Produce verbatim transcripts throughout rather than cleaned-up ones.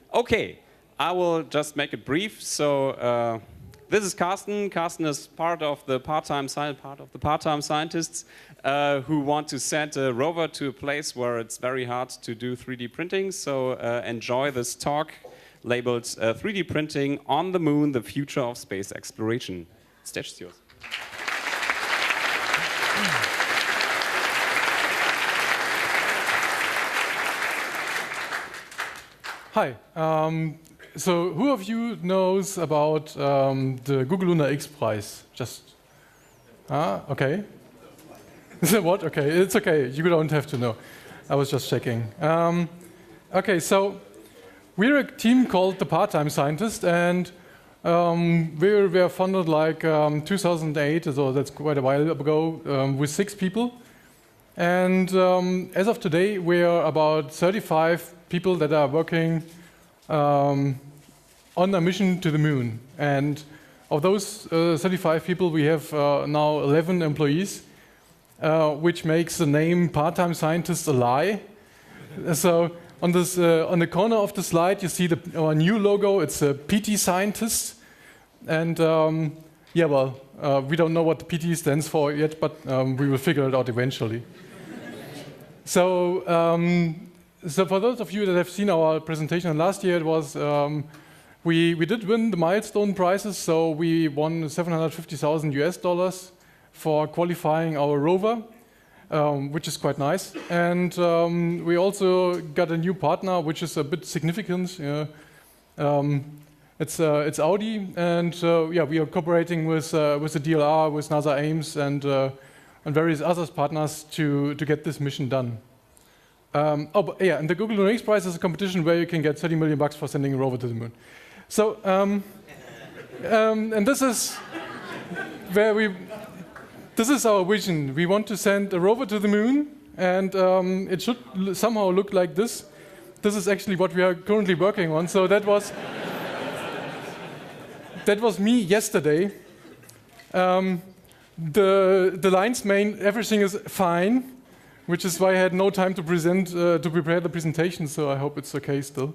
Okay, I will just make it brief. So uh, this is Carsten. Carsten is part of the part-time part of the part-time scientists uh, who want to send a rover to a place where it's very hard to do three D printing. So uh, enjoy this talk labeled uh, three D printing on the moon: the future of space exploration. Stage is yours. Hi. Um, so, who of you knows about um, the Google Lunar X Prize? Just, ah, okay. What? Okay, it's okay. You don't have to know. I was just checking. Um, okay, so we're a team called the Part-Time Scientist, and um, we were founded like um, two thousand eight, so that's quite a while ago, um, with six people. And um, as of today, we are about thirty-five people that are working um, on a mission to the moon. And of those uh, thirty-five people, we have uh, now eleven employees, uh, which makes the name Part-Time Scientist a lie. So on this, uh, on the corner of the slide, you see the, our new logo. It's a P T Scientist. And um, yeah, well, uh, we don't know what the P T stands for yet, but um, we will figure it out eventually. So, um, so for those of you that have seen our presentation last year, it was um, we we did win the milestone prizes. So we won seven hundred fifty thousand U S dollars for qualifying our rover, um, which is quite nice. And um, we also got a new partner, which is a bit significant. Yeah. Um, it's uh, it's Audi, and uh, yeah, we are cooperating with uh, with the D L R, with NASA Ames, and uh, and various other partners to, to get this mission done. Um, oh, but yeah, and the Google Lunar X Prize is a competition where you can get thirty million bucks for sending a rover to the moon. So, um, um, and this is where we, this is our vision. We want to send a rover to the moon, and um, it should l somehow look like this. This is actually what we are currently working on. So that was, that was me yesterday. Um, The, the lines main, everything is fine, which is why I had no time to present, uh, to prepare the presentation, so I hope it's okay still.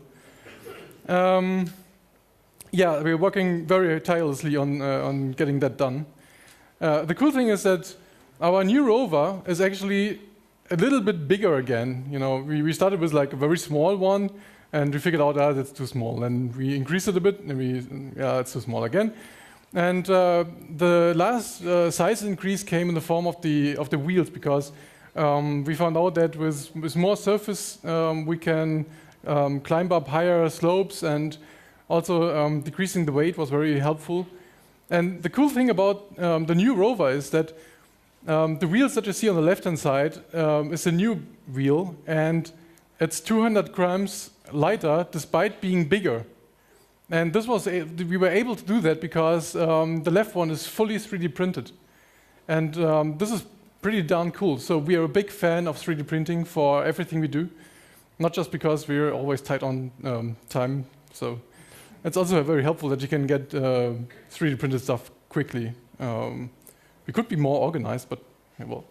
Um, yeah, we're working very tirelessly on, uh, on getting that done. Uh, the cool thing is that our new rover is actually a little bit bigger again. You know, we, we started with like a very small one, and we figured out that ah, it's too small, and we increased it a bit, and we, yeah, it's too small again. And uh, the last uh, size increase came in the form of the of the wheels, because um, we found out that with with more surface um, we can um, climb up higher slopes, and also um, decreasing the weight was very helpful. And the cool thing about um, the new rover is that um, the wheels that you see on the left-hand side um, is a new wheel, and it's two hundred grams lighter despite being bigger. And this was a, we were able to do that because um, the left one is fully three D printed. And um, this is pretty darn cool. So we are a big fan of three D printing for everything we do, not just because we're always tight on um, time. So it's also very helpful that you can get uh, three D printed stuff quickly. Um, we could be more organized, but yeah, well,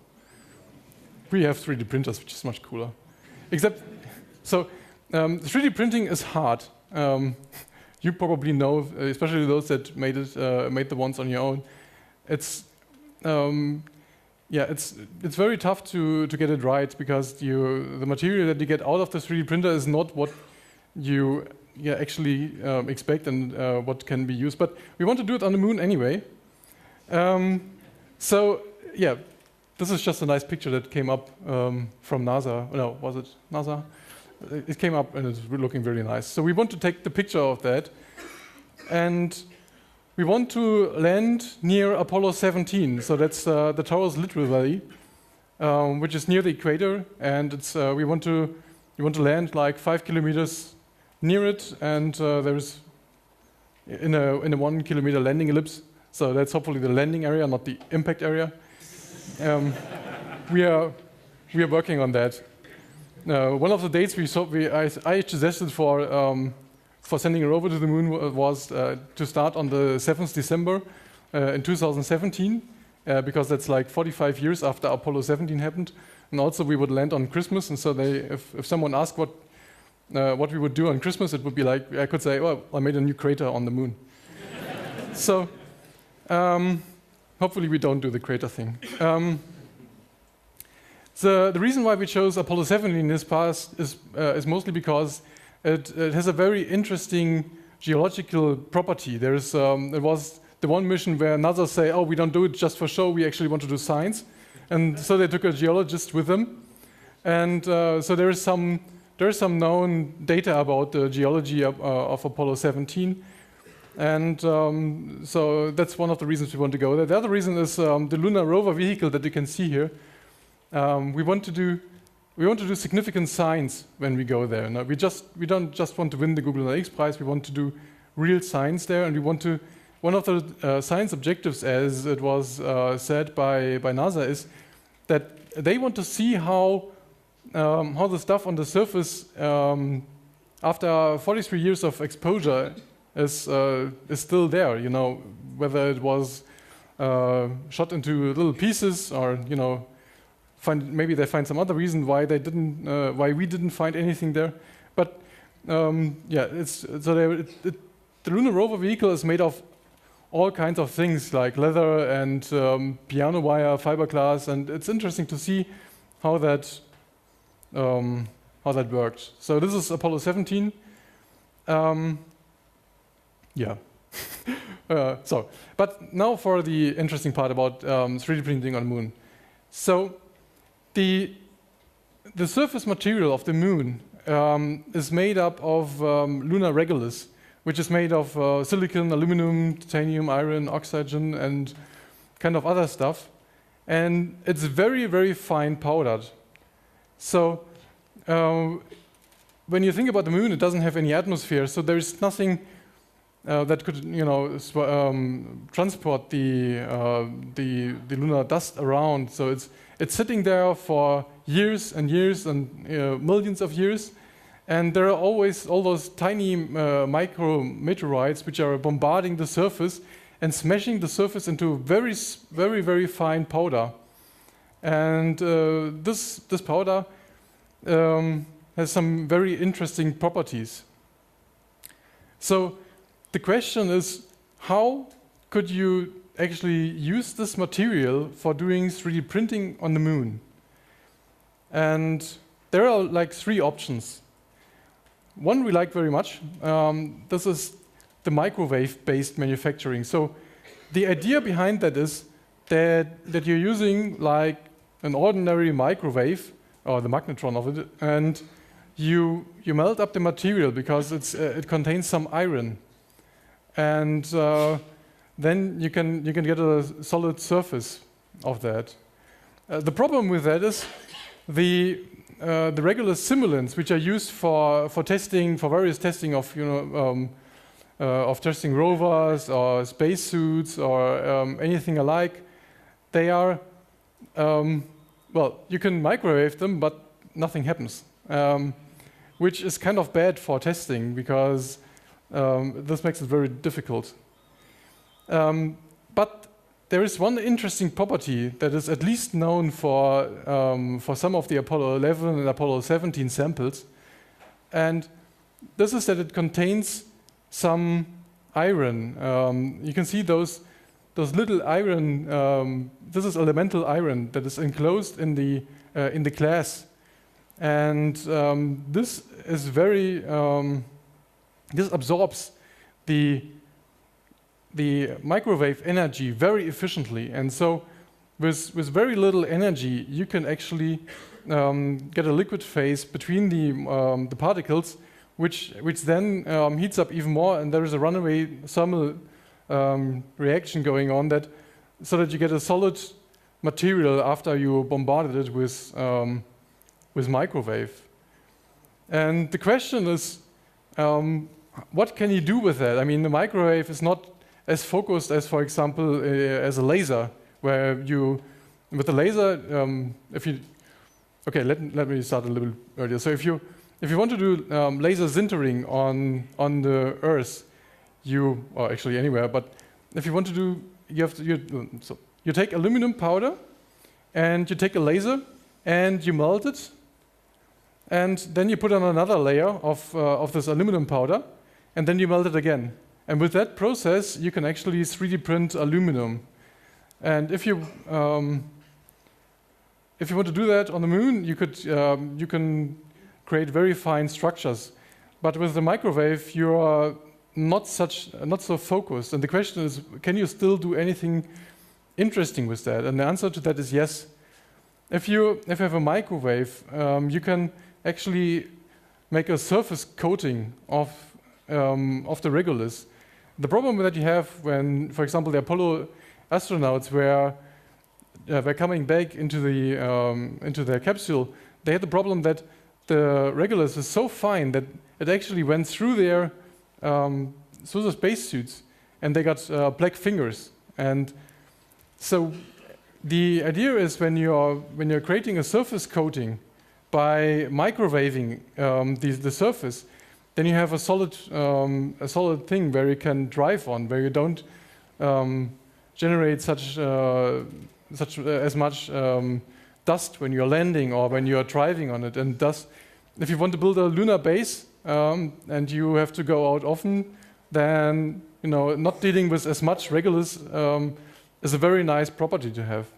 we have three D printers, which is much cooler. Except, so um, three D printing is hard. Um, You probably know, especially those that made it, uh, made the ones on your own. It's, um, yeah, it's it's very tough to to get it right, because you the material that you get out of the three D printer is not what you yeah, actually um, expect and uh, what can be used. But we want to do it on the moon anyway. Um, so yeah, this is just a nice picture that came up um, from NASA. No, was it NASA? It came up and it's looking really nice. So we want to take the picture of that, and we want to land near Apollo seventeen. So that's uh, the Taurus Littrell Valley, um, which is near the equator, and it's uh, we want to we want to land like five kilometers near it, and uh, there's in a in a one kilometer landing ellipse. So that's hopefully the landing area, not the impact area. Um, we are we are working on that. Uh, one of the dates we saw, we, I, I suggested for um, for sending a rover to the moon was uh, to start on the seventh of December uh, in two thousand seventeen, uh, because that's like forty-five years after Apollo seventeen happened, and also we would land on Christmas. And so, they, if, if someone asked what uh, what we would do on Christmas, it would be like, I could say, well, I made a new crater on the moon. So um, hopefully we don't do the crater thing. Um, the, the reason why we chose Apollo seventeen in this past is, uh, is mostly because it, it has a very interesting geological property. There's, um, it was the one mission where NASA say, oh, we don't do it just for show, we actually want to do science. And so they took a geologist with them. And uh, so there is some there is some known data about the geology of, uh, of Apollo seventeen. And um, so that's one of the reasons we want to go there. The other reason is um, the lunar rover vehicle that you can see here. Um, we want to do we want to do significant science when we go there. Now, we just we don't just want to win the Google Analytics Prize. We want to do real science there, and we want to. One of the uh, science objectives, as it was uh, said by by NASA, is that they want to see how um, how the stuff on the surface um, after forty-three years of exposure is uh, is still there. You know, whether it was uh, shot into little pieces, or you know, find maybe they find some other reason why they didn't, uh, why we didn't find anything there. But um, yeah, it's so they, it, it, the lunar rover vehicle is made of all kinds of things like leather and um, piano wire, fiberglass, and it's interesting to see how that um, how that worked. So this is Apollo seventeen. Um, yeah. uh, so, but now for the interesting part about um, three D printing on the moon. So the the surface material of the moon um, is made up of um, lunar regolith, which is made of uh, silicon, aluminum, titanium, iron, oxygen, and kind of other stuff. And it's very, very fine powdered. So uh, when you think about the moon, it doesn't have any atmosphere, so there is nothing uh, that could, you know, um, transport the, uh, the the lunar dust around. So it's it's sitting there for years and years and uh, millions of years. And there are always all those tiny uh, micro meteorites which are bombarding the surface and smashing the surface into very, very, very fine powder. And uh, this this powder um, has some very interesting properties. So the question is, how could you actually use this material for doing three D printing on the moon? And there are like three options. One we like very much. Um, this is the microwave-based manufacturing. So the idea behind that is that, that you're using like an ordinary microwave, or the magnetron of it, and you, you melt up the material because it's, uh, it contains some iron. And uh, then you can, you can get a solid surface of that. Uh, the problem with that is the Uh, the regular simulants, which are used for for testing, for various testing of you know um, uh, of testing rovers or spacesuits or um, anything alike, they are um, well, you can microwave them, but nothing happens, um, which is kind of bad for testing because um, this makes it very difficult. Um, but there is one interesting property that is at least known for, um, for some of the Apollo eleven and Apollo seventeen samples. And this is that it contains some iron. Um, you can see those, those little iron, um, this is elemental iron that is enclosed in the, uh, in the glass. And um, this is very, um, this absorbs the the microwave energy very efficiently, and so with with very little energy you can actually um, get a liquid phase between the um, the particles, which which then um, heats up even more, and there is a runaway thermal um, reaction going on that so that you get a solid material after you bombarded it with um, with microwave. And the question is, um, what can you do with that? I mean, the microwave is not as focused as, for example, uh, as a laser, where you, with the laser, um, if you, okay, let, let me start a little earlier. So if you, if you want to do um, laser sintering on, on the Earth, you, or actually anywhere, but if you want to do, you have to, you, so you take aluminum powder, and you take a laser, and you melt it, and then you put on another layer of, uh, of this aluminum powder, and then you melt it again. And with that process, you can actually three D print aluminum. And if you um, if you want to do that on the moon, you could um, you can create very fine structures. But with the microwave, you are not such not so focused. And the question is, can you still do anything interesting with that? And the answer to that is yes. If you if you have a microwave, um, you can actually make a surface coating of um, of the regolith. The problem that you have when, for example, the Apollo astronauts were uh, were coming back into the um, into their capsule, they had the problem that the regolith is so fine that it actually went through their um, through the spacesuits, and they got uh, black fingers. And so the idea is when you're when you're creating a surface coating by microwaving um, the the surface, then you have a solid um, a solid thing where you can drive on, where you don't um, generate such uh, such uh, as much um, dust when you're landing or when you're driving on it. And thus, if you want to build a lunar base um, and you have to go out often, then you know not dealing with as much regolith um, is a very nice property to have.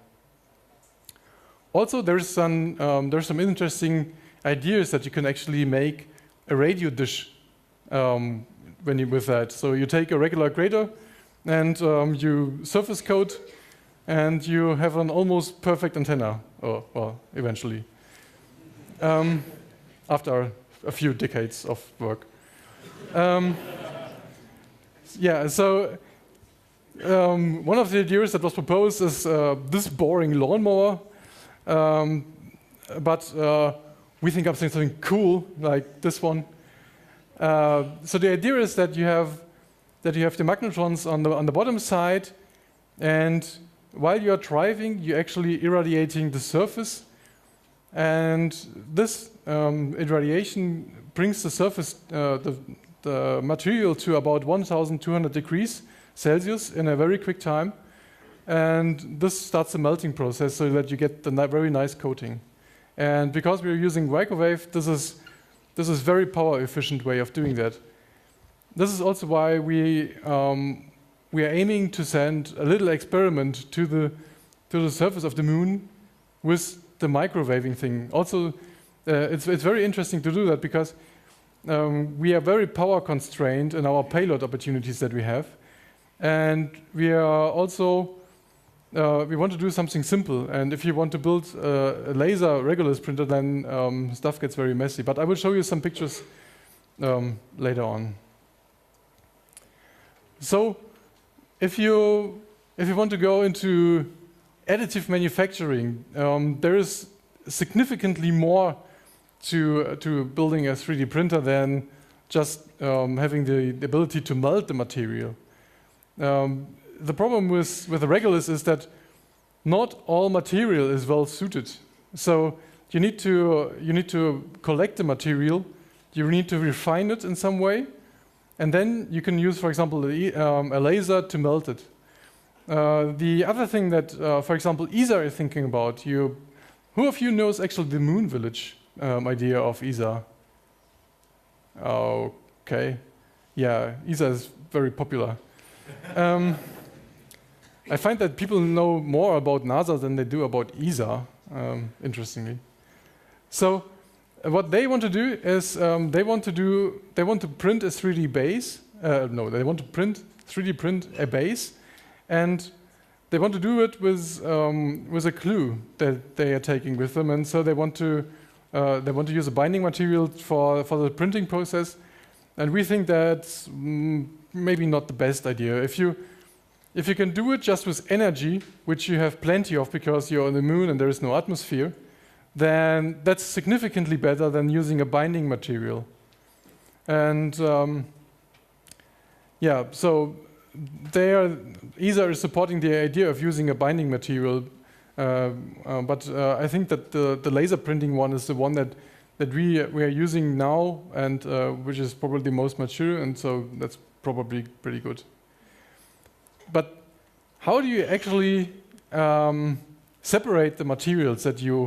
Also, there's some um, there's some interesting ideas that you can actually make a radio dish um, when you with that. So you take a regular grater and um, you surface coat, and you have an almost perfect antenna. Or well, eventually, um, after a few decades of work. Um, yeah. So um, one of the ideas that was proposed is uh, this boring lawnmower, um, but uh, we think of something cool like this one. Uh, so the idea is that you have that you have the magnetrons on the on the bottom side, and while you are driving, you're actually irradiating the surface, and this um, irradiation brings the surface uh, the the material to about one thousand two hundred degrees Celsius in a very quick time, and this starts the melting process so that you get the ni- very nice coating. And because we're using microwave, this is this is very power efficient way of doing that. This is also why we um, we are aiming to send a little experiment to the to the surface of the moon with the microwaving thing. Also, uh, it's it's very interesting to do that because um, we are very power constrained in our payload opportunities that we have, and we are also Uh, we want to do something simple, and if you want to build uh, a laser regolith printer, then um, stuff gets very messy. But I will show you some pictures um, later on. So, if you if you want to go into additive manufacturing, um, there is significantly more to uh, to building a three D printer than just um, having the, the ability to melt the material. Um, The problem with, with the regolith is that not all material is well suited. So you need to uh, you need to collect the material, you need to refine it in some way, and then you can use, for example, a, um, a laser to melt it. Uh, the other thing that, uh, for example, E S A is thinking about, you, who of you knows actually the Moon Village um, idea of E S A? Okay, yeah, E S A is very popular. um, I find that people know more about NASA than they do about E S A, um, interestingly. So uh, what they want to do is um, they want to do they want to print a three D base. Uh, no, they want to print three D print a base, and they want to do it with um, with a clue that they are taking with them. And so they want to uh, they want to use a binding material for for the printing process. And we think that's mm, maybe not the best idea. If you If you can do it just with energy, which you have plenty of because you're on the moon and there is no atmosphere, then that's significantly better than using a binding material. And um, yeah, so they are, E S A is supporting the idea of using a binding material, uh, uh, but uh, I think that the, the laser printing one is the one that, that we, we are using now, and uh, which is probably the most mature, and so that's probably pretty good. But how do you actually um, separate the materials that you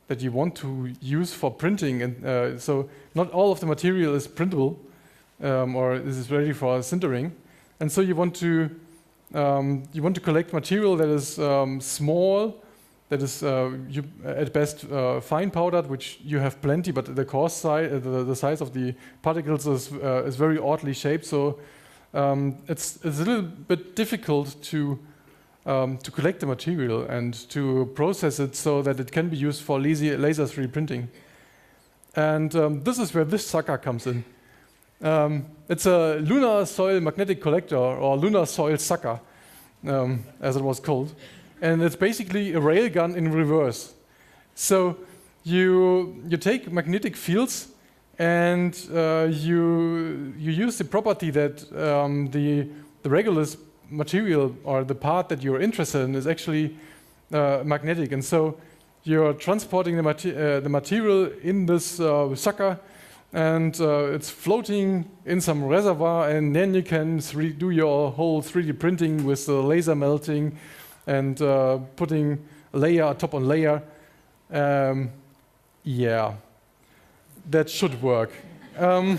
that you want to use for printing, and uh, so not all of the material is printable um, or is ready for sintering, and so you want to um, you want to collect material that is um, small, that is uh, you, at best uh, fine powdered, which you have plenty, but the coarse size, uh, the, the size of the particles is uh, is very oddly shaped, so um, it's it's a little bit difficult to Um, to collect the material and to process it so that it can be used for laser, laser three D printing. And um, this is where this sucker comes in. Um, it's a lunar soil magnetic collector, or lunar soil sucker, um, as it was called. And it's basically a railgun in reverse. So you, you take magnetic fields and uh, you, you use the property that um, the, the Regulus material, or the part that you're interested in, is actually uh, magnetic, and so you're transporting the, mate uh, the material in this uh, sucker, and uh, it's floating in some reservoir, and then you can do your whole three D printing with the laser melting and uh, putting layer on top on layer. Um, yeah, that should work. Um,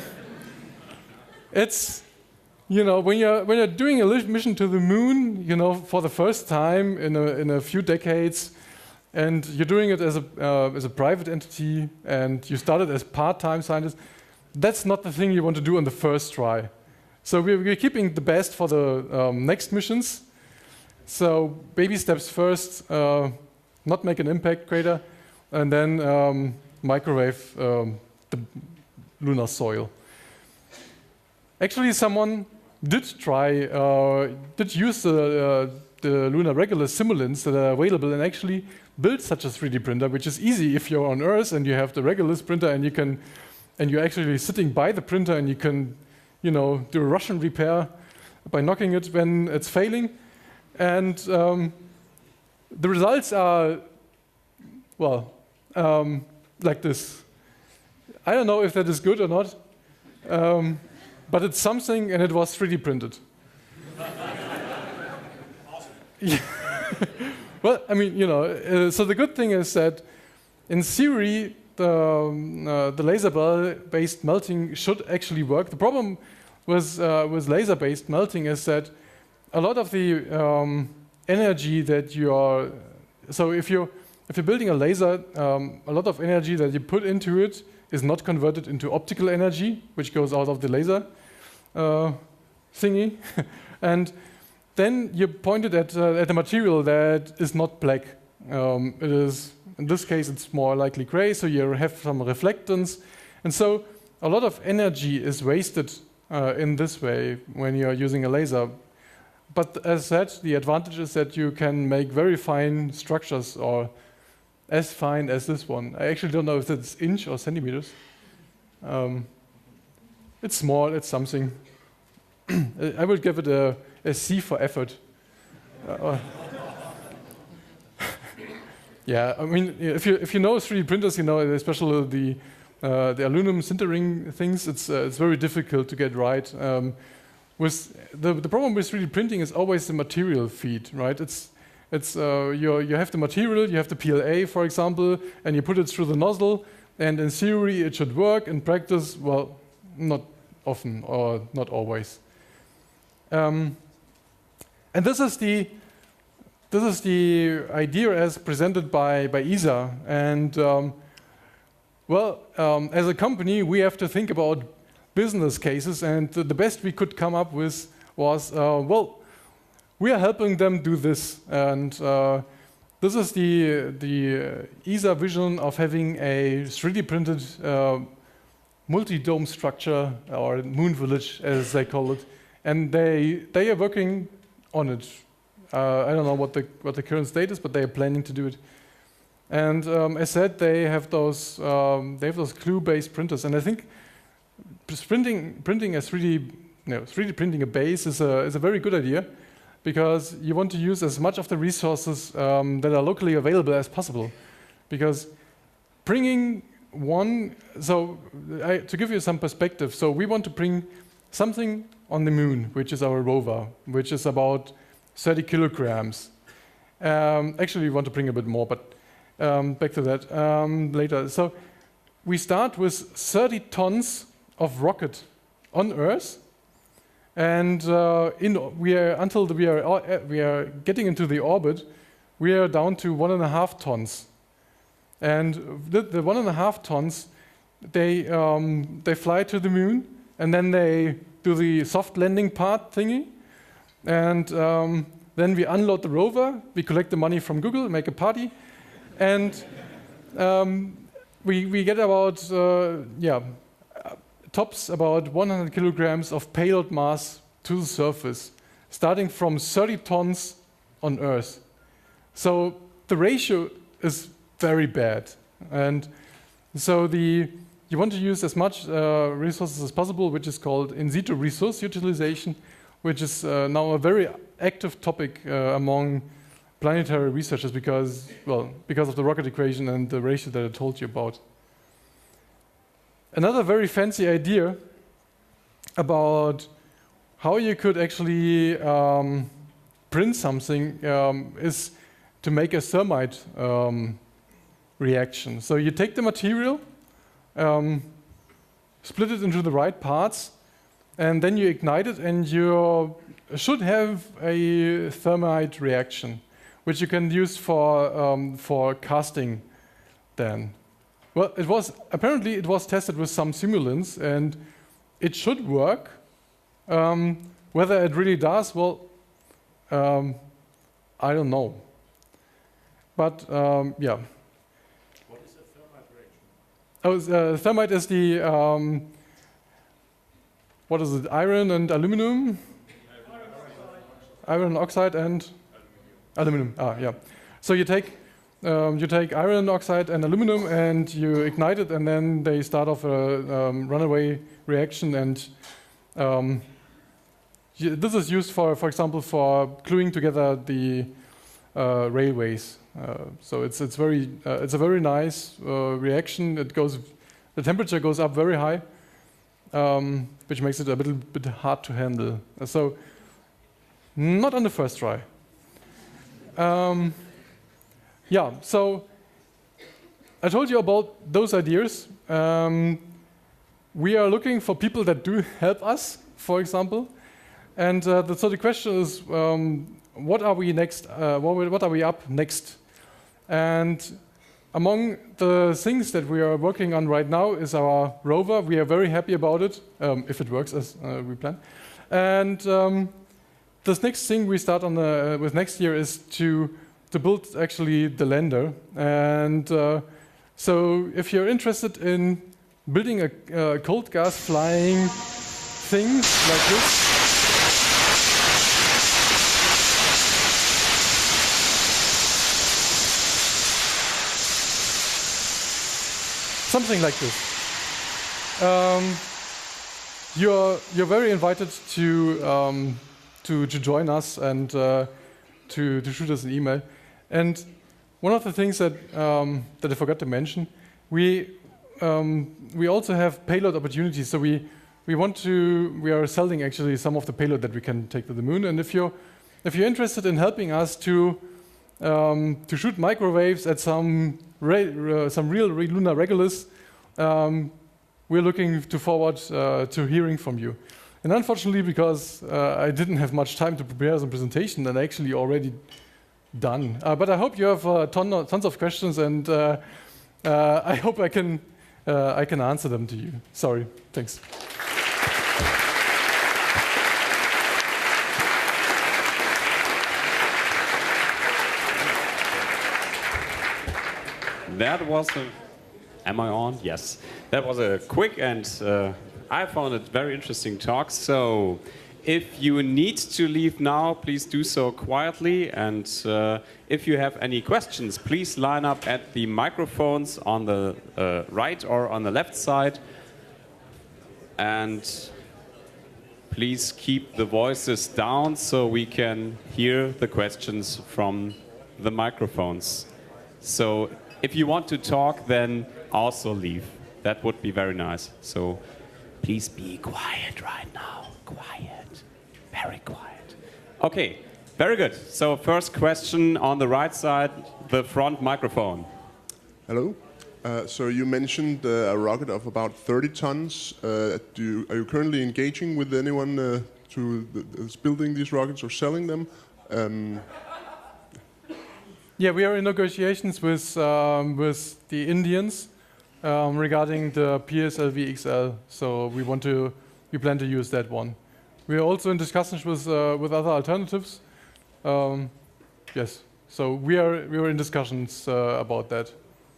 it's You know, when you're when you're doing a mission to the moon, you know, for the first time in a in a few decades, and you're doing it as a uh, as a private entity, and you started as part-time scientist, that's not the thing you want to do on the first try. So we're, we're keeping the best for the um, next missions. So baby steps first, uh, not make an impact crater, and then um, microwave um, the lunar soil. Actually, someone did try, uh, did use the, uh, the Lunar Regulus simulants that are available and actually build such a three D printer, which is easy if you're on Earth and you have the Regulus printer and you can, and you're actually sitting by the printer and you can, you know, do a Russian repair by knocking it when it's failing. And um, the results are, well, um, like this. I don't know if that is good or not. Um, But it's something, and it was three D printed. Yeah. Well, I mean, you know, uh, so the good thing is that in theory, the, um, uh, the laser-based melting should actually work. The problem with, uh, with laser-based melting is that a lot of the um, energy that you are, so if you're, if you're building a laser, um, a lot of energy that you put into it is not converted into optical energy, which goes out of the laser uh, thingy. And then you pointed at, uh, at a material that is not black. Um, it is, in this case, it's more likely gray, so you have some reflectance. And so a lot of energy is wasted uh, in this way when you're using a laser. But as said, the advantage is that you can make very fine structures, or as fine as this one. I actually don't know if it's inch or centimeters. Um, it's small, it's something. I would give it a, a C for effort. Uh, yeah, I mean, if you if you know three D printers, you know, especially the uh, the aluminum sintering things, it's uh, it's very difficult to get right. Um, with the the problem with three D printing is always the material feed, right? It's It's uh, you you have the material, you have the P L A, for example, and you put it through the nozzle, and in theory it should work. In practice, well, not often or not always. Um, and this is the this is the idea as presented by by E S A. And um, well, um, as a company, we have to think about business cases, and the best we could come up with was uh, well. We are helping them do this, and uh, this is the the E S A vision of having a three D printed uh, multi-dome structure, or moon village, as they call it, and they they are working on it. Uh, I don't know what the what the current state is, but they are planning to do it. And um, as said, they have those um, they have those glue-based printers, and I think printing printing a three D no three D printing a base is a is a very good idea, because you want to use as much of the resources um, that are locally available as possible. Because bringing one, so I, to give you some perspective, so we want to bring something on the moon, which is our rover, which is about thirty kilograms. Um, actually, we want to bring a bit more, but um, back to that um, later. So we start with thirty tons of rocket on Earth, and uh, in, we are until we are uh, we are getting into the orbit, we are down to one and a half tons, and the, the one and a half tons, they um, they fly to the moon, and then they do the soft landing part thingy, and um, then we unload the rover, we collect the money from Google, make a party, and um, we we get about uh, yeah. tops about one hundred kilograms of payload mass to the surface, starting from thirty tons on Earth. So the ratio is very bad. And so the, you want to use as much uh, resources as possible, which is called in situ resource utilization, which is uh, now a very active topic uh, among planetary researchers because, well, because of the rocket equation and the ratio that I told you about. Another very fancy idea about how you could actually um, print something um, is to make a thermite um, reaction. So you take the material, um, split it into the right parts, and then you ignite it, and you should have a thermite reaction, which you can use for um, for casting then. Well, it was apparently it was tested with some simulants, and it should work. Um, whether it really does, well, um, I don't know. But um, yeah. What is a thermite reaction? Oh, uh, thermite is the um, what is it? Iron and aluminum. Iron oxide and aluminum. Ah, yeah. So you take. Um, you take iron oxide and aluminum and you ignite it, and then they start off a um, runaway reaction. And um, this is used for, for example, for gluing together the uh, railways. Uh, so it's it's very uh, it's a very nice uh, reaction. It goes, the temperature goes up very high, um, which makes it a little bit hard to handle. So not on the first try. Um, Yeah, so I told you about those ideas. Um, we are looking for people that do help us, for example. And uh, the, so the question is, um, what are we next? Uh, what, what are we up next? And among the things that we are working on right now is our rover. We are very happy about it, um, if it works as uh, we plan. And um, this next thing we start on the, uh, with next year is to to build actually the lander. And uh, so if you're interested in building a uh, cold gas flying thing like this, something like this, um, you're, you're very invited to, um, to, to join us and uh, to, to shoot us an email. And one of the things that um, that I forgot to mention, we um, we also have payload opportunities. So we we want to we are selling actually some of the payload that we can take to the moon. And if you're if you're interested in helping us to um, to shoot microwaves at some re uh, some real re lunar regolith, um, we're looking to forward uh, to hearing from you. And unfortunately, because uh, I didn't have much time to prepare some presentation, and actually already done. Uh, but I hope you have uh, ton of, tons of questions, and uh, uh, I hope I can uh, I can answer them to you. Sorry. Thanks. That was a. Am I on? Yes. That was a quick and uh, I found it very interesting talk. So. If you need to leave now, please do so quietly. And uh, if you have any questions, please line up at the microphones on the uh, right or on the left side. And please keep the voices down so we can hear the questions from the microphones. So if you want to talk, then also leave. That would be very nice. So please be quiet right now. Quiet. Very quiet. Okay, very good. So first question on the right side, the front microphone. Hello. Uh, so you mentioned uh, a rocket of about thirty tons. Uh, do you, are you currently engaging with anyone uh, to th that's building these rockets or selling them? Um, Yeah, we are in negotiations with um, with the Indians um, regarding the P S L V X L. So we want to, we plan to use that one. We are also in discussions with uh, with other alternatives. Um, yes, so we are we are in discussions uh, about that.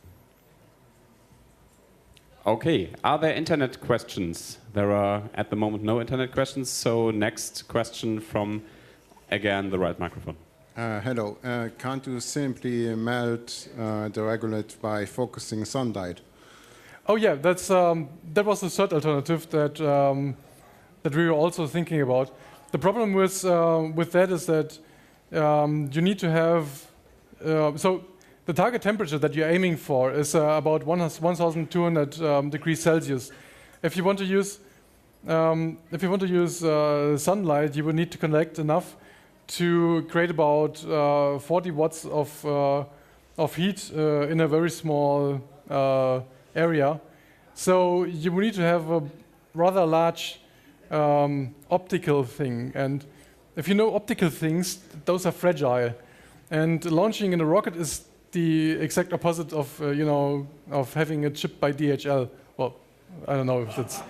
Okay, are there internet questions? There are at the moment no internet questions. So next question from again the right microphone. Uh, hello. Uh, can't you simply melt uh, the regolith by focusing sunlight? Oh yeah, that's um, that was the third alternative that um, that we were also thinking about. The problem with uh, with that is that um, you need to have uh, so the target temperature that you're aiming for is uh, about one thousand two hundred um, degrees Celsius. If you want to use um, if you want to use uh, sunlight, you will need to collect enough to create about uh, forty watts of uh, of heat uh, in a very small uh, area. So you will need to have a rather large um, optical thing. And if you know optical things, those are fragile. And launching in a rocket is the exact opposite of uh, you know of having a chip by D H L. Well, I don't know if that's.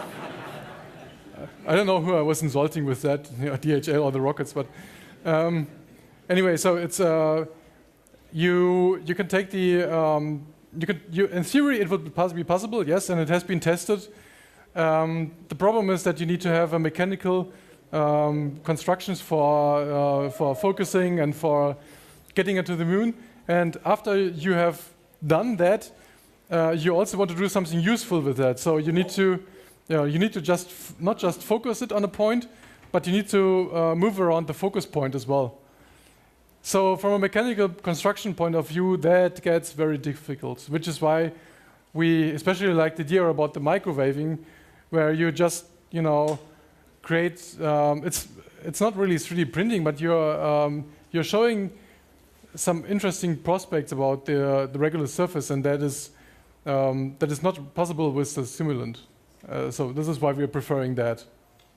I don't know who I was insulting with that, you know, D H L or the rockets, but. Um, anyway, so it's uh, you you can take the um, you can you in theory it would be possible, yes, and it has been tested. Um, the problem is that you need to have a mechanical um, constructions for uh, for focusing and for getting into the moon. And after you have done that, uh, you also want to do something useful with that. So you need to you know, you need to just f not just focus it on a point, but you need to uh, move around the focus point as well. So from a mechanical construction point of view, that gets very difficult, which is why we especially like the idea about the microwaving, where you just, you know, create, um, it's, it's not really three D printing, but you're, um, you're showing some interesting prospects about the, uh, the regular surface, and that is, um, that is not possible with the simulant. Uh, so this is why we're preferring that.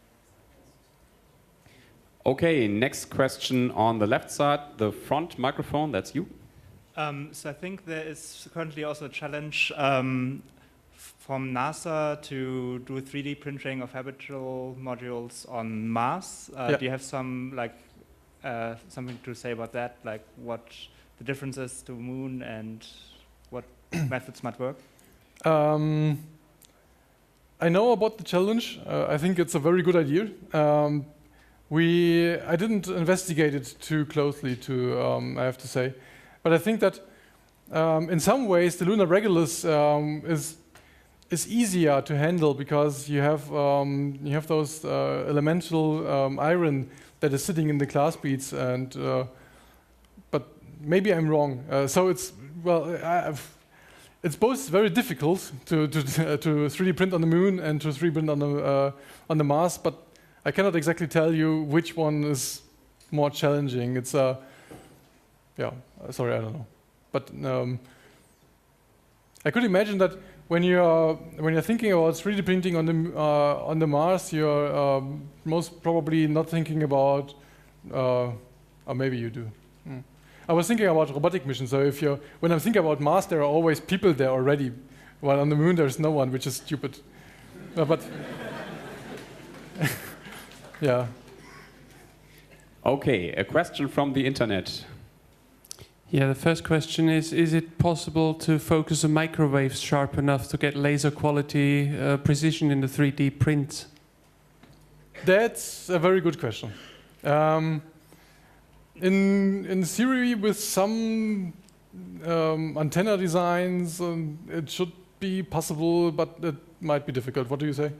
Okay, next question on the left side, the front microphone, that's you. Um, so I think there is currently also a challenge um, from NASA to do three D printing of habitable modules on Mars. Uh, yeah. Do you have some like uh, something to say about that? Like what the difference is to Moon and what methods might work? Um, I know about the challenge. Uh, I think it's a very good idea. Um, We, I didn't investigate it too closely, to, um, I have to say. But I think that um, in some ways the lunar regulus um, is, is easier to handle because you have, um, you have those uh, elemental um, iron that is sitting in the class beads. And, uh, but maybe I'm wrong. Uh, so it's, well, I've, it's both very difficult to, to, to three D print on the moon and to three D print on the, uh, on the Mars, but I cannot exactly tell you which one is more challenging. It's a, uh, yeah, sorry, I don't know. But um, I could imagine that when you're when you're thinking about three D printing on the uh, on the Mars, you're um, most probably not thinking about, uh, or maybe you do. Mm. I was thinking about robotic missions. So if you're when I'm thinking about Mars, there are always people there already, while on the Moon there's no one, which is stupid. Uh, but yeah. Okay, a question from the internet. Yeah, the first question is, is it possible to focus a microwave sharp enough to get laser quality uh, precision in the three D print? That's a very good question. Um, in, in theory, with some um, antenna designs, um, it should be possible, but it might be difficult. What do you say?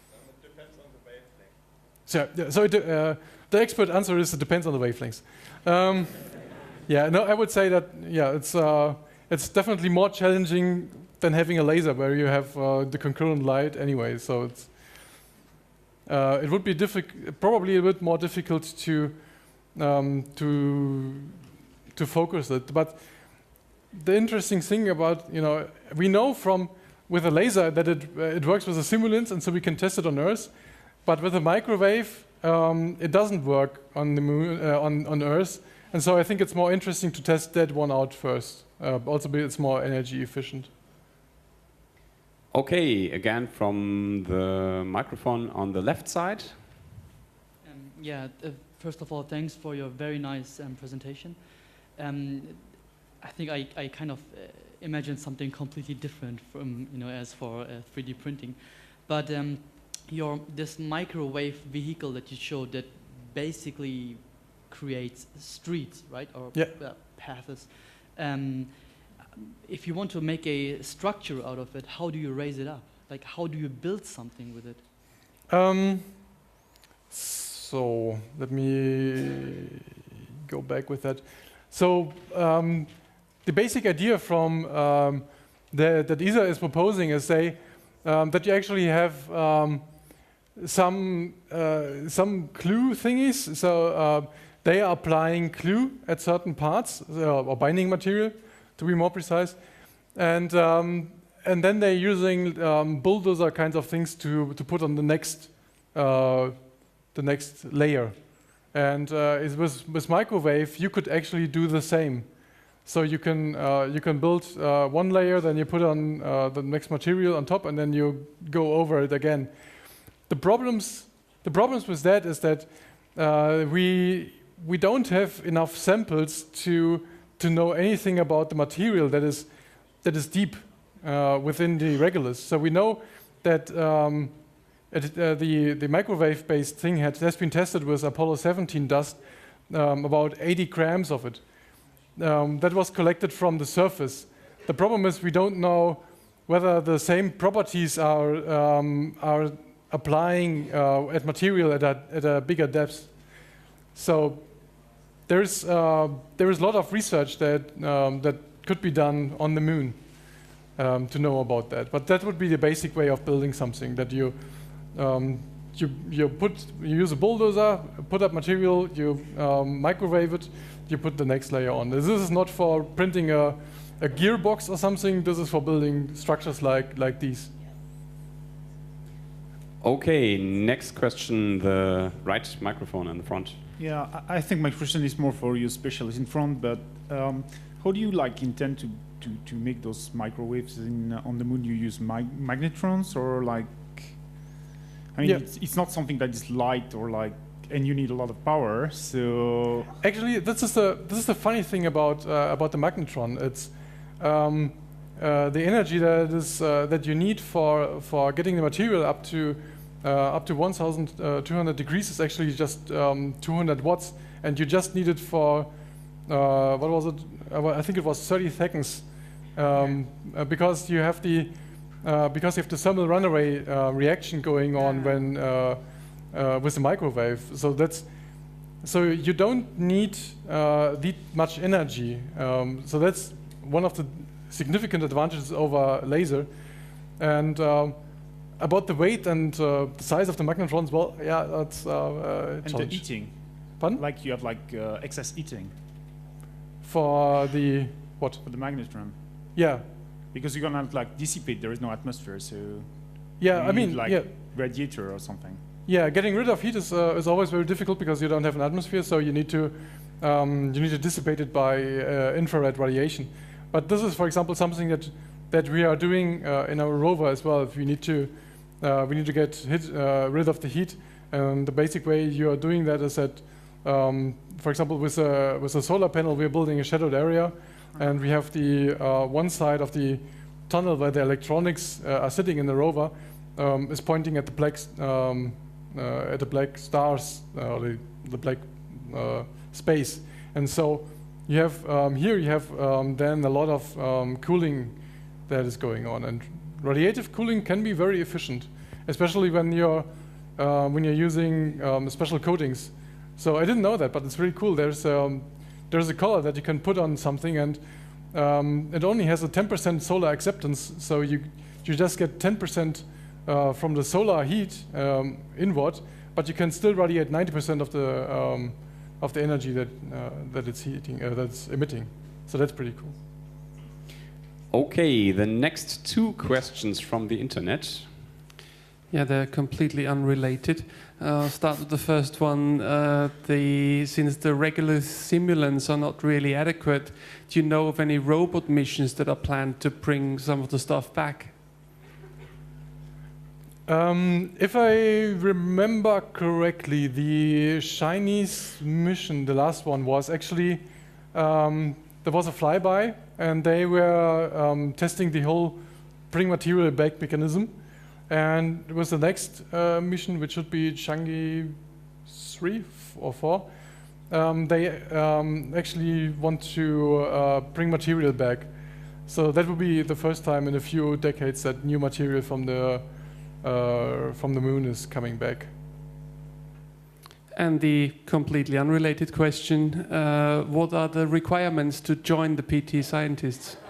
So, yeah, so it, uh, the expert answer is it depends on the wavelengths. Um, yeah, no, I would say that yeah, it's uh, it's definitely more challenging than having a laser where you have uh, the concurrent light anyway. So it's uh, it would be difficult, probably a bit more difficult to um, to to focus it. But the interesting thing about, you know, we know from with a laser that it uh, it works with a simulants, and so we can test it on Earth. But with a microwave, um, it doesn't work on the moon, uh, on on Earth, and so I think it's more interesting to test that one out first. Uh, also, because it's more energy efficient. Okay, again from the microphone on the left side. Um, yeah, uh, first of all, thanks for your very nice um, presentation. Um, I think I, I kind of uh, imagined something completely different from, you know, as for uh, three D printing. But um, your this microwave vehicle that you showed that basically creates streets, right? Or yeah. uh, paths. Um, if you want to make a structure out of it, how do you raise it up? Like, how do you build something with it? Um, so let me go back with that. So um, the basic idea from um, the, that E S A is proposing is say um, that you actually have um, some uh, some clue thingies. So uh, they are applying clue at certain parts uh, or binding material, to be more precise, and um, and then they're using um, bulldozer kinds of things to to put on the next uh, the next layer. And uh, it was, with microwave, you could actually do the same. So you can uh, you can build uh, one layer, then you put on uh, the next material on top, and then you go over it again. The problems the problems with that is that uh, we we don't have enough samples to to know anything about the material that is that is deep uh, within the regulus. So we know that. Um, It, uh, the, the microwave-based thing had, has been tested with Apollo seventeen dust, um, about eighty grams of it. Um, that was collected from the surface. The problem is we don't know whether the same properties are, um, are applying uh, at material at a, at a bigger depth. So there's, uh, there is a lot of research that, um, that could be done on the moon um, to know about that. But that would be the basic way of building something, that you Um, you, you put you use a bulldozer, put up material, you um, microwave it, you put the next layer on. This is not for printing a, a gearbox or something. This is for building structures like like these. Okay, next question, the right microphone in the front. Yeah, I I think my question is more for you specialists in front, but um, how do you like intend to, to, to make those microwaves in, uh, on the moon? You use mag magnetrons or like, I mean, yeah. it's, it's not something that is light or like, and you need a lot of power. So actually, this is the this is the funny thing about uh, about the magnetron. It's um, uh, the energy that is uh, that you need for for getting the material up to uh, up to one thousand two hundred degrees is actually just um, two hundred watts, and you just need it for uh, what was it? Uh, I think it was thirty seconds, um, uh, because you have the Uh, because you have the thermal runaway uh, reaction going on yeah. when uh, uh, with the microwave. So that's so you don't need uh, need much energy. Um, so that's one of the significant advantages over laser. And uh, about the weight and uh, the size of the magnetrons, well, yeah, that's uh, uh, and challenge. the eating. Pardon? Like you have like uh, excess eating for the what? For the magnetron. Yeah. Because you're gonna like dissipate. There is no atmosphere, so yeah, you I mean, need, like yeah, radiator or something. Yeah, getting rid of heat is uh, is always very difficult because you don't have an atmosphere, so you need to um, you need to dissipate it by uh, infrared radiation. But this is, for example, something that that we are doing uh, in our rover as well. If we need to uh, we need to get hit, uh, rid of the heat, and the basic way you are doing that is that, um, for example, with a with a solar panel, we are building a shadowed area. And we have the uh, one side of the tunnel where the electronics uh, are sitting in the rover um, is pointing at the black um, uh, at the black stars, uh, the, the black uh, space. And so you have um, here you have um, then a lot of um, cooling that is going on, and radiative cooling can be very efficient, especially when you're uh, when you're using um, special coatings. So I didn't know that, but it's really cool. There's um, There's a color that you can put on something, and um, it only has a ten percent solar acceptance, so you you just get ten percent uh, from the solar heat um, inward, but you can still radiate ninety percent of the um, of the energy that uh, that it's heating, uh, that's emitting. So that's pretty cool. Okay, the next two questions from the internet. Yeah, they're completely unrelated. Uh, I'll start with the first one. Uh, the, since the regular simulants are not really adequate, do you know of any robot missions that are planned to bring some of the stuff back? Um, if I remember correctly, the Chinese mission, the last one, was actually, um, there was a flyby, and they were um, testing the whole bring material back mechanism. And it was the next uh, mission, which should be Chang'e three or four. Um, they um, actually want to uh, bring material back. So that will be the first time in a few decades that new material from the uh, from the moon is coming back. And the completely unrelated question, uh, what are the requirements to join the P T scientists?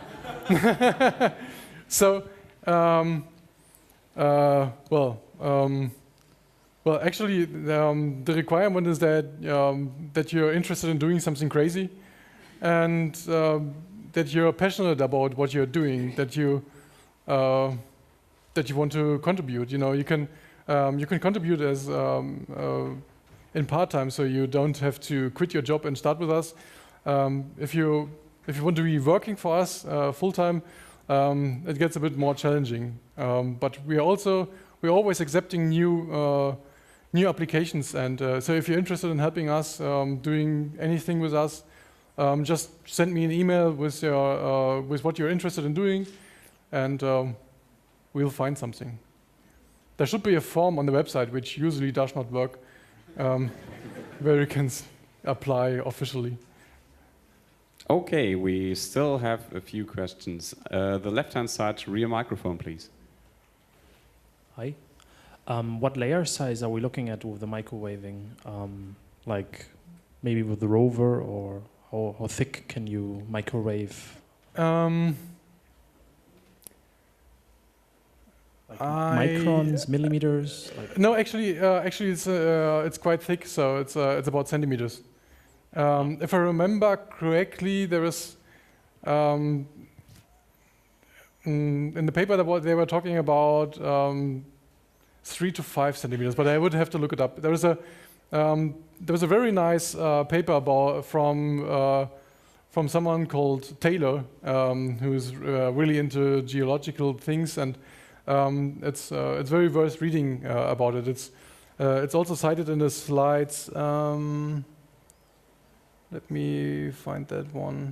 so, um, uh, well, um, well, actually, um, the requirement is that um, that you're interested in doing something crazy, and um, that you're passionate about what you're doing. That you uh, that you want to contribute. You know, you can um, you can contribute as um, uh, in part time, so you don't have to quit your job and start with us. Um, if you if you want to be working for us uh, full time, um, it gets a bit more challenging. Um, but we are also we're always accepting new uh, new applications, and uh, so if you're interested in helping us um, doing anything with us, um, just send me an email with your uh, with what you're interested in doing, and um, we'll find something. There should be a form on the website, which usually does not work, um, where you can s apply officially. Okay, we still have a few questions. Uh, the left-hand side rear microphone, please. Hi. Um, what layer size are we looking at with the microwaving? Um, like maybe with the rover, or how, how thick can you microwave? Um, like microns, millimeters? Like no, actually, uh, actually, it's uh, it's quite thick, so it's uh, it's about centimeters. Um, if I remember correctly, there is um, in, in the paper that they were talking about um, three to five centimeters, but I would have to look it up. There was a um, there was a very nice uh, paper about from uh, from someone called Taylor, um, who's uh, really into geological things, and um, it's uh, it's very worth reading uh, about it. It's uh, it's also cited in the slides. Um, let me find that one.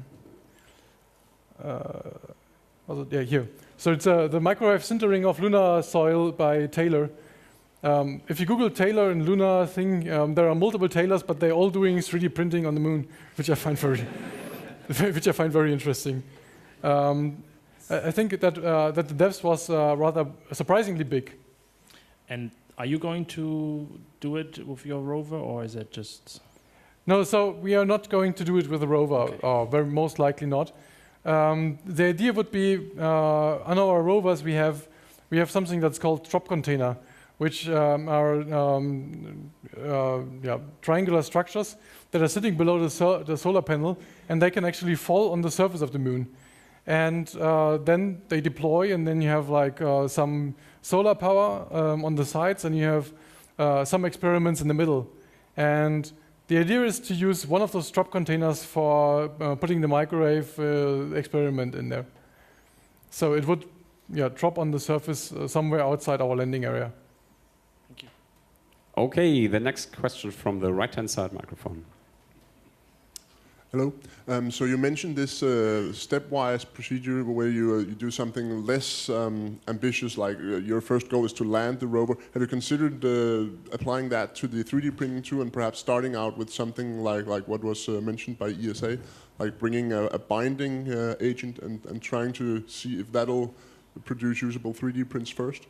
Uh, was it? Yeah, here. So it's uh, the microwave sintering of lunar soil by Taylor. Um, if you Google Taylor and lunar thing, um, there are multiple Taylors, but they're all doing three D printing on the moon, which I find very, which I find very interesting. Um, I, I think that uh, that the depth was uh, rather surprisingly big. And are you going to do it with your rover, or is it just? No, so we are not going to do it with a rover, okay. Or very most likely not. Um, the idea would be uh, on our rovers we have we have something that's called drop container, which um, are um, uh, yeah, triangular structures that are sitting below the, so the solar panel, and they can actually fall on the surface of the moon. And uh, then they deploy, and then you have like uh, some solar power um, on the sides, and you have uh, some experiments in the middle. And the idea is to use one of those drop containers for uh, putting the microwave uh, experiment in there. So it would yeah, drop on the surface uh, somewhere outside our landing area. Thank you. Okay, the next question from the right-hand side microphone. Hello. Um, so you mentioned this uh, stepwise procedure where you, uh, you do something less um, ambitious, like uh, your first goal is to land the rover. Have you considered uh, applying that to the three D printing too, and perhaps starting out with something like, like what was uh, mentioned by E S A, like bringing a, a binding uh, agent and, and trying to see if that'll produce usable three D prints first?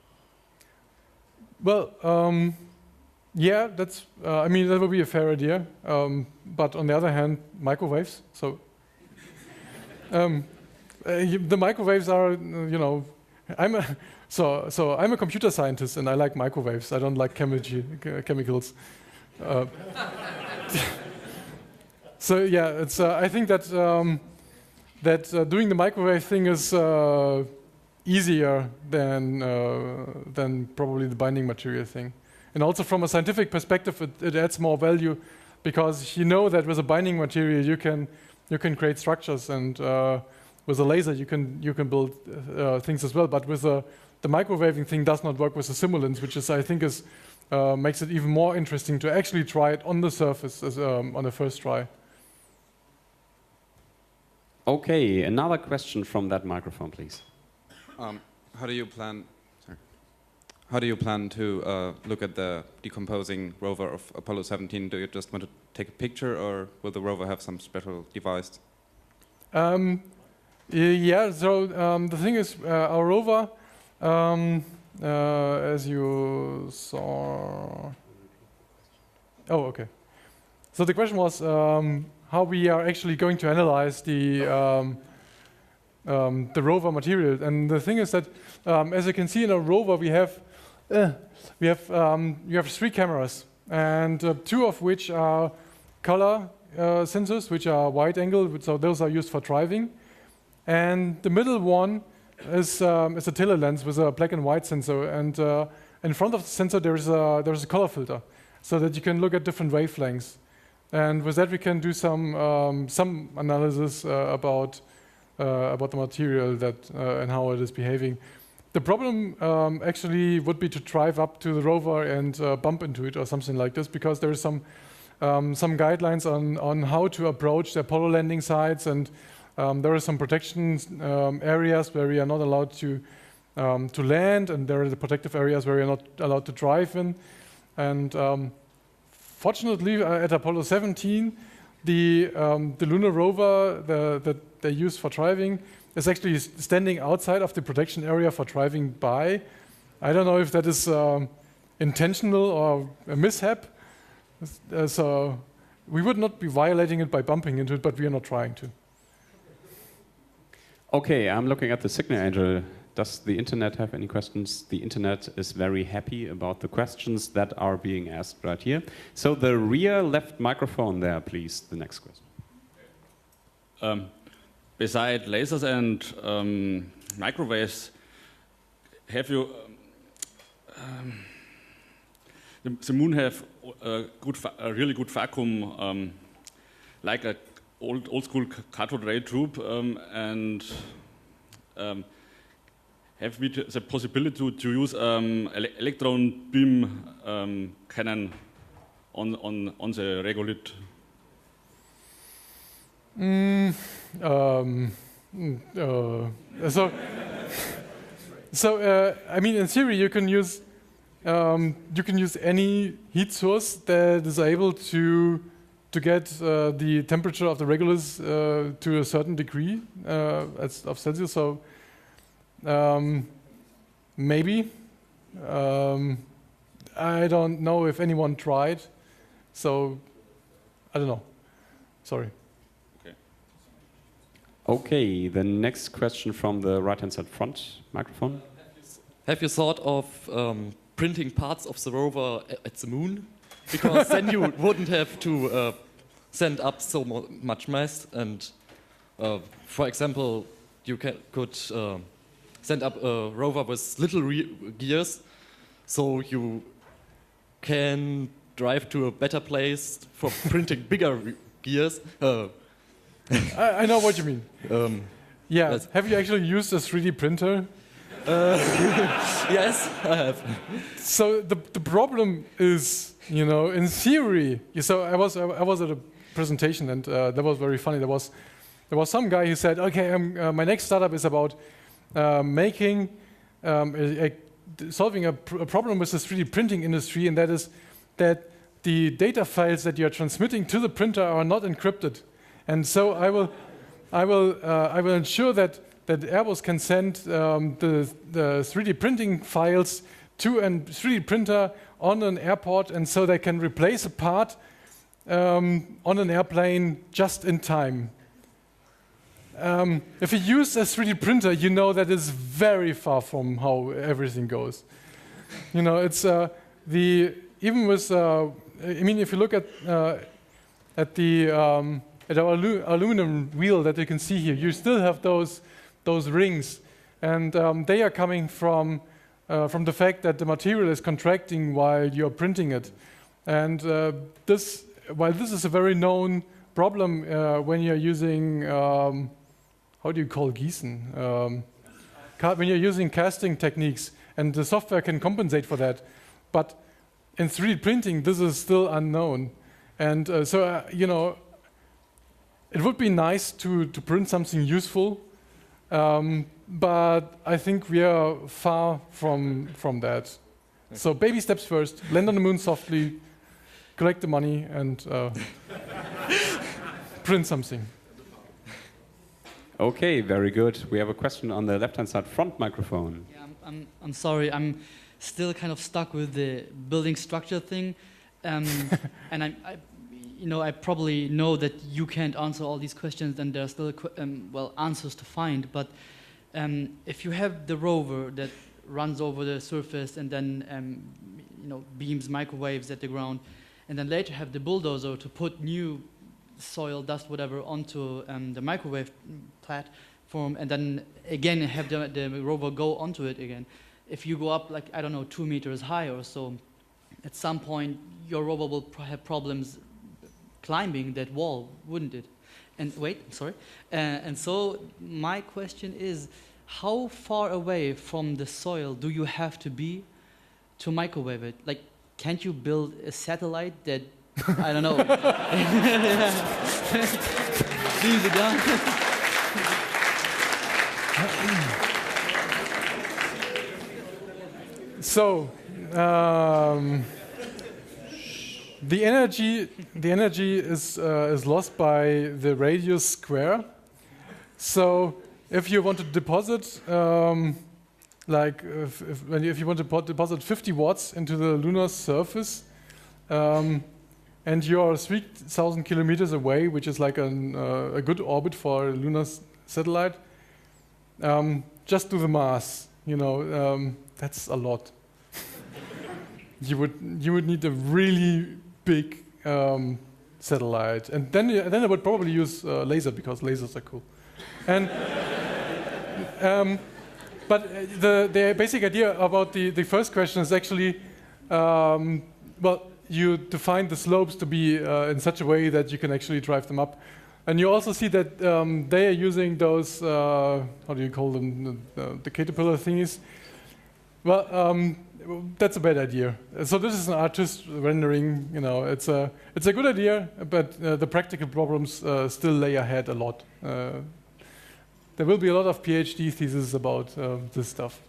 Well, um, yeah, that's. Uh, I mean, that would be a fair idea. Um, but on the other hand, microwaves. So um, uh, the microwaves are, you know, I'm a so so I'm a computer scientist and I like microwaves. I don't like chemi chemicals. Uh, so yeah, it's. Uh, I think that um, that uh, doing the microwave thing is uh, easier than uh, than probably the binding material thing. And also from a scientific perspective, it, it adds more value because you know that with a binding material you can you can create structures, and uh, with a laser you can you can build uh, things as well. But with a, the microwaving thing does not work with the simulants, which is I think is uh, makes it even more interesting to actually try it on the surface as, um, on the first try. Okay, another question from that microphone, please. Um, how do you plan? Sorry. How do you plan to uh, look at the decomposing rover of Apollo seventeen? Do you just want to take a picture, or will the rover have some special device? Um, yeah. So um, the thing is, uh, our rover, um, uh, as you saw. Oh, okay. So the question was um, how we are actually going to analyze the. Um, Um, the rover material, and the thing is that, um, as you can see in a rover, we have uh, we have um, you have three cameras, and uh, two of which are color uh, sensors, which are wide angle, so those are used for driving, and the middle one is um, is a telelens with a black and white sensor, and uh, in front of the sensor there is a there is a color filter, so that you can look at different wavelengths, and with that we can do some um, some analysis uh, about. Uh, about the material that uh, and how it is behaving. The problem um, actually would be to drive up to the rover and uh, bump into it or something like this, because there is some um, some guidelines on on how to approach the Apollo landing sites, and um, there are some protection um, areas where we are not allowed to um, to land, and there are the protective areas where we are not allowed to drive in. And um, fortunately, uh, at Apollo seventeen, the um, the lunar rover the, that they use for driving is actually standing outside of the protection area for driving by. I don't know if that is um, intentional or a mishap. Uh, so we would not be violating it by bumping into it, but we are not trying to. Okay, I'm looking at the Signal Angel. Does the internet have any questions? The internet is very happy about the questions that are being asked right here. So the rear left microphone there, please. The next question. Um, beside lasers and um, microwaves, have you um, the, the moon have a good, a really good vacuum, um, like a old old school cathode ray tube, um, and um, have we the possibility to, to use um, ele electron beam um, cannon on on on the regolith? Mm, um, uh, so, so uh, I mean, in theory, you can use um, you can use any heat source that is able to to get uh, the temperature of the regolith uh, to a certain degree uh, of Celsius. So um, maybe um, I don't know if anyone tried. So I don't know. Sorry. Okay, the next question from the right-hand side front microphone. Have you thought of um, printing parts of the rover at the moon? Because then you wouldn't have to uh, send up so mo much mass, and uh, for example, you can, could uh, send up a rover with little re gears, so you can drive to a better place for printing bigger gears. Uh, I, I know what you mean. Um, yeah. yes. Have you actually used a three D printer? Uh, yes, I have. So the the problem is, you know, in theory. So I was I was at a presentation, and uh, that was very funny. There was there was some guy who said, "Okay, um, uh, my next startup is about uh, making um, a, a, solving a, pr a problem with the three D printing industry, and that is that the data files that you are transmitting to the printer are not encrypted." And so I will, I will, uh, I will ensure that that Airbus can send um, the the three D printing files to a three D printer on an airport, and so they can replace a part um, on an airplane just in time. Um, if you use a three D printer, you know that is very far from how everything goes. You know, it's uh, the even with uh, I mean, if you look at uh, at the um, at our alu aluminum wheel that you can see here, you still have those those rings, and um, they are coming from uh, from the fact that the material is contracting while you're printing it. And uh, this, while this is a very known problem uh, when you're using, um, how do you call Gießen? Um, when you're using casting techniques, and the software can compensate for that. But in three D printing, this is still unknown. And uh, so, uh, you know, it would be nice to, to print something useful, um, but I think we are far from, from that. So baby steps first, land on the moon softly, collect the money, and uh, print something. Okay, very good. We have a question on the left-hand side front microphone. Yeah, I'm, I'm, I'm sorry, I'm still kind of stuck with the building structure thing. Um, and I, I, you know, I probably know that you can't answer all these questions, and there are still, um, well, answers to find. But um, if you have the rover that runs over the surface and then, um, you know, beams microwaves at the ground, and then later have the bulldozer to put new soil, dust, whatever, onto um, the microwave platform, and then again have the, the rover go onto it again. If you go up, like, I don't know, two meters high or so, at some point your rover will pro have problems climbing that wall, wouldn't it? And wait, sorry. Uh, and so my question is, how far away from the soil do you have to be to microwave it? Like, can't you build a satellite that, I don't know. Leave it down. So, um, the energy, the energy is uh, is lost by the radius square. So, if you want to deposit, um, like if, if, when you, if you want to deposit fifty watts into the lunar surface, um, and you are three thousand kilometers away, which is like an, uh, a good orbit for a lunar satellite, um, just do the math. You know, um, that's a lot. you would you would need a really big um, satellite, and then then I would probably use uh, laser, because lasers are cool. And um, but the the basic idea about the the first question is actually, um, well, you define the slopes to be uh, in such a way that you can actually drive them up. And you also see that um, they are using those, uh, how do you call them, the, the caterpillar thingies. Well, um, that's a bad idea. So this is an artist rendering, you know, it's a, it's a good idea, but uh, the practical problems uh, still lay ahead a lot. Uh, there will be a lot of PhD theses about uh, this stuff.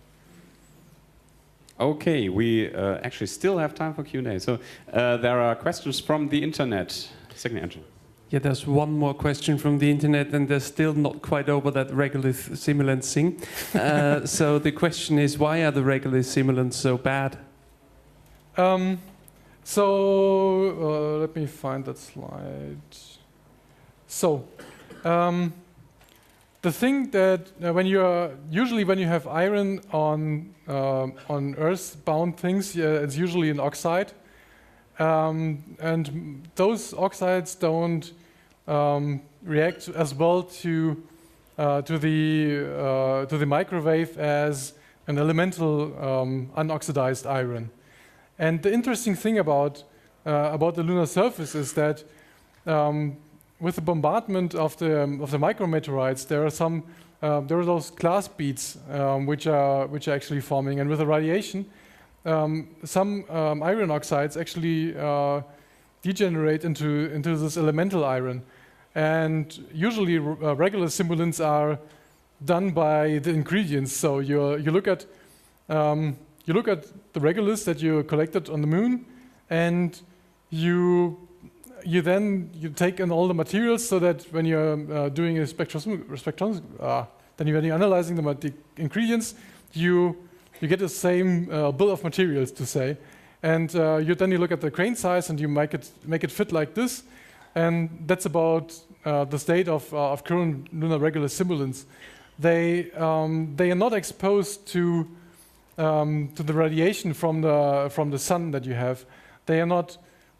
Okay, we uh, actually still have time for Q and A. So uh, there are questions from the internet. Second entry. Yeah, there's one more question from the internet, and they're still not quite over that regolith simulants thing. Uh, so the question is, why are the regolith simulants so bad? Um, so uh, let me find that slide. So um, the thing that uh, when you are usually when you have iron on uh, on earth-bound things, yeah, it's usually an oxide. Um, and those oxides don't um, react as well to uh, to the uh, to the microwave as an elemental um, unoxidized iron. And the interesting thing about uh, about the lunar surface is that um, with the bombardment of the um, of the micrometeorites, there are some uh, there are those glass beads um, which are which are actually forming, and with the radiation. Um, some um, iron oxides actually uh, degenerate into into this elemental iron, and usually uh, regular simulants are done by the ingredients. So you you look at um, you look at the regulus that you collected on the moon, and you you then you take in all the materials, so that when you're uh, doing a spectrum spectrum uh, then when you're analyzing the, the ingredients, you You get the same uh, bill of materials, to say, and uh, you then you look at the grain size and you make it make it fit like this, and that's about uh, the state of uh, of current lunar regular simulants. They um, they are not exposed to um, to the radiation from the from the sun that you have. They are not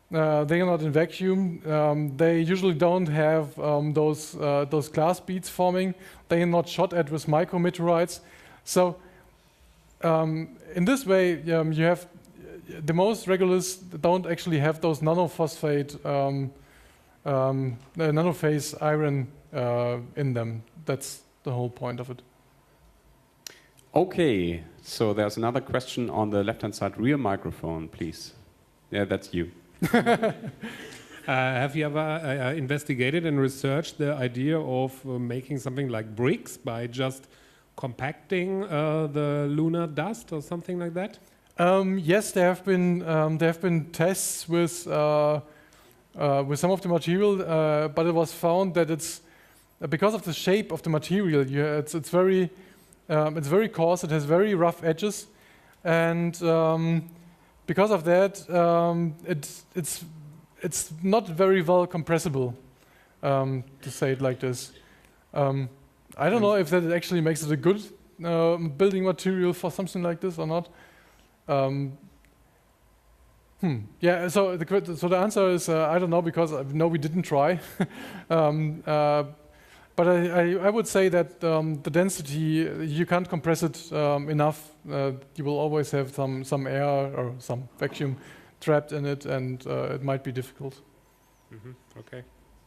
Uh, they are not in vacuum. Um, they usually don't have um, those uh, those glass beads forming. They are not shot at with micrometeorites. So um, in this way, um, you have the most regoliths don't actually have those nanophosphate um, um, uh, nanophase iron uh, in them. That's the whole point of it. Okay, so there's another question on the left-hand side rear microphone, please. Yeah, that's you. uh, have you ever uh, investigated and researched the idea of uh, making something like bricks by just compacting uh, the lunar dust or something like that? Um, yes, there have been um, there have been tests with uh, uh, with some of the material, uh, but it was found that it's uh, because of the shape of the material. You, it's it's very um, it's very coarse. It has very rough edges, and um, because of that, um, it's it's it's not very well compressible. Um, to say it like this, um, I don't know if that actually makes it a good uh, building material for something like this or not. Um, hmm. Yeah. So the so the answer is uh, I don't know, because uh, no, we didn't try. um, uh, but I, I, I would say that um, the density, you can't compress it um, enough. Uh, you will always have some some air or some vacuum trapped in it, and uh, it might be difficult. Mm-hmm. Okay.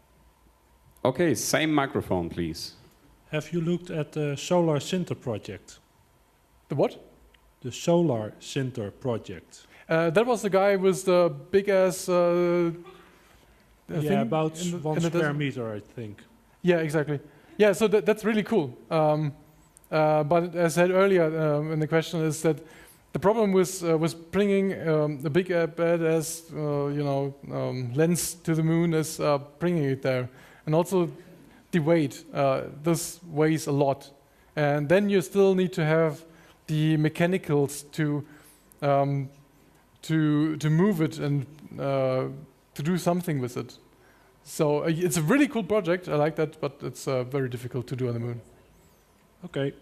Okay, same microphone, please. Have you looked at the Solar Sinter project? The what? The Solar Sinter project. Uh, that was the guy with the big ass. Uh, yeah, thing about in the, one in the square desert. meter, I think. Yeah, exactly. Yeah, so that, that's really cool. Um, uh, but as I said earlier um, in the question is that the problem with uh, with bringing um, a big uh, badass uh, you know um, lens to the moon is uh, bringing it there, and also the weight. Uh, this weighs a lot, and then you still need to have the mechanicals to um, to to move it and uh, to do something with it. So uh, it's a really cool project. I like that, but it's uh, very difficult to do on the moon. Okay.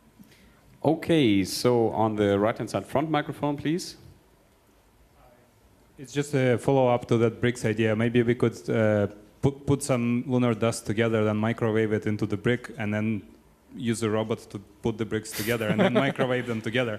Okay, so on the right-hand side front microphone, please. It's just a follow-up to that bricks idea. Maybe we could uh, put put some lunar dust together, then microwave it into the brick, and then use a robot to put the bricks together and then microwave them together.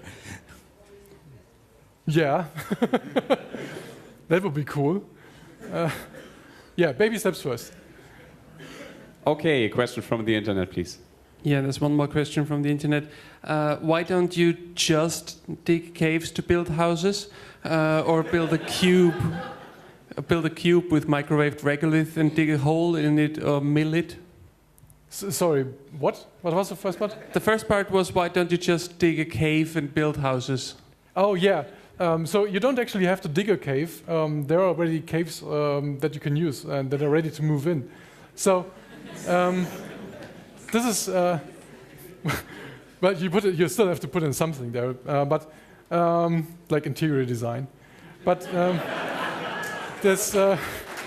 Yeah, that would be cool. Uh, yeah, baby steps first. Okay, a question from the internet, please. Yeah, there's one more question from the internet. Uh, why don't you just dig caves to build houses, uh, or build a cube, uh, build a cube with microwaved regolith and dig a hole in it or mill it? S sorry, what? What was the first part? The first part was, why don't you just dig a cave and build houses? Oh yeah. Um, so you don't actually have to dig a cave. Um, there are already caves um, that you can use and that are ready to move in. So um, this is. Uh, but you put it, you still have to put in something there. Uh, but um, like interior design. But um, this. Uh,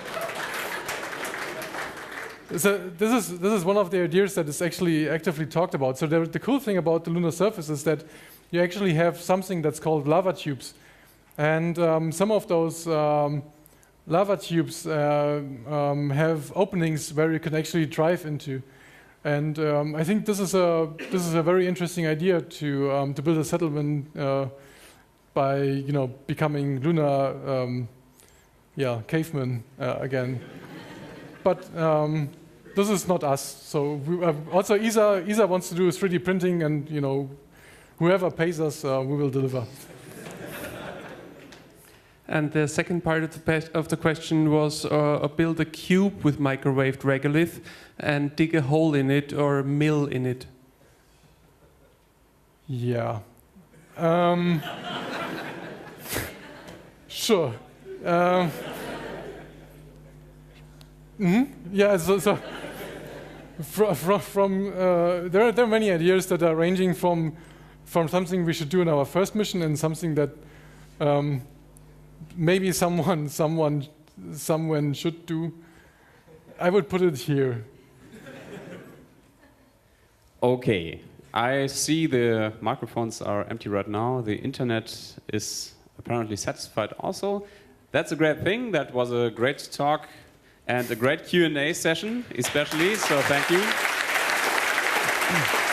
So this is this is one of the ideas that is actually actively talked about. So there, the cool thing about the lunar surface is that you actually have something that's called lava tubes, and um, some of those um, lava tubes uh, um, have openings where you can actually drive into. And um, I think this is a this is a very interesting idea to um, to build a settlement uh, by you know becoming lunar um, yeah cavemen uh, again. But um, this is not us. So we, uh, also E S A, E S A wants to do three D printing, and you know, whoever pays us, uh, we will deliver. And the second part of the, of the question was, uh, build a cube with microwaved regolith and dig a hole in it or mill in it. Yeah. Um, sure. Um, Mm-hmm. Yeah, so, so from, from, from uh, there, are, there are many ideas that are ranging from from something we should do in our first mission and something that um, maybe someone someone someone should do. I would put it here. Okay, I see the microphones are empty right now. The internet is apparently satisfied also. That's a great thing. That was a great talk and a great Q and A session, especially. So thank you.